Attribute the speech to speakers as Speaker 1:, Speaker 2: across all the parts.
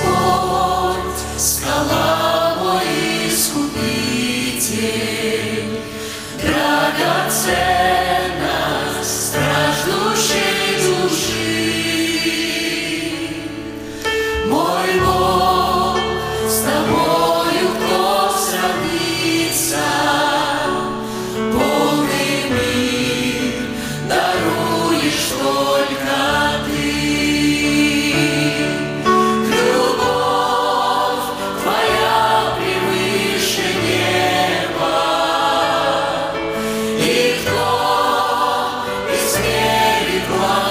Speaker 1: Господь, скала мой искупитель, драгоценность страждущей души. Мой Бог, с тобою кто сравнится? Полный мир даруешь только ты. Любовь твоя превыше неба, и кто измерит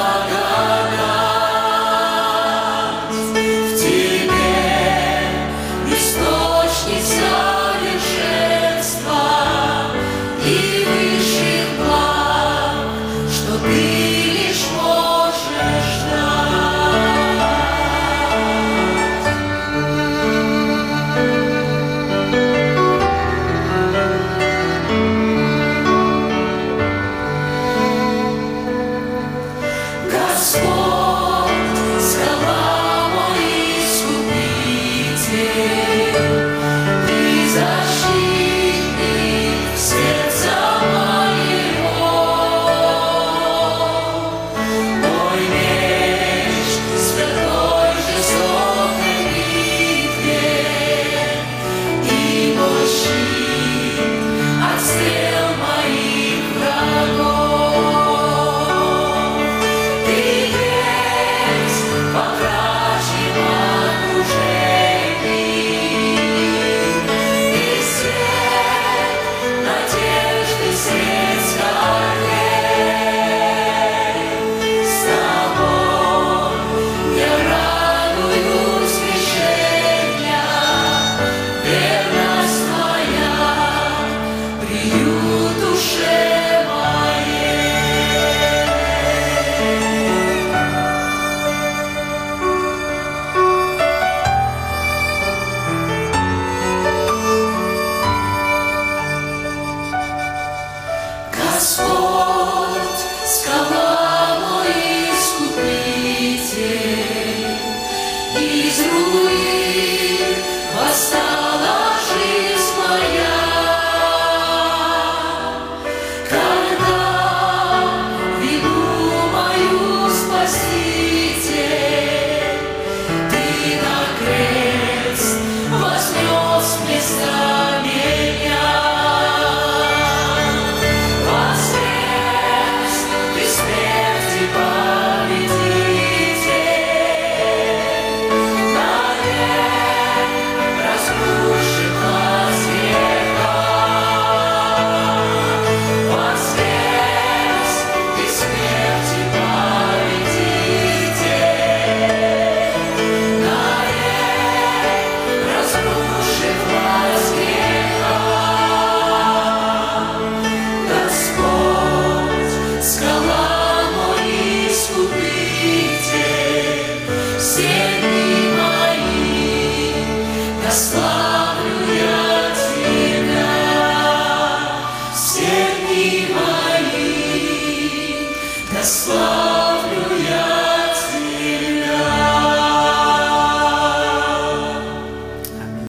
Speaker 1: благодать? В тебе источник совершенства и высших благ, что ты лишь можешь дать. Господь, скала мой искупитель, ты защитник сердца моего. Мой меч святой жестокой битве и мой щит от стрел моих врагов. Ты весь во вражьем окружении, ты свет надежды средь скорбей. С тобой я радуюсь движения, верность твоя приют душе моей. Господь, скала мой искупитель, из руин восстала жизнь моя. Когда вину мою Спаситель, ты на крест вознес вместо меня. Воскрес ты смерти победитель, навек разрушив нас греха. Воскрес ты смерти победитель, навек разрушив нас греха. Господь, скала мой искупитель, все дни мои, да славится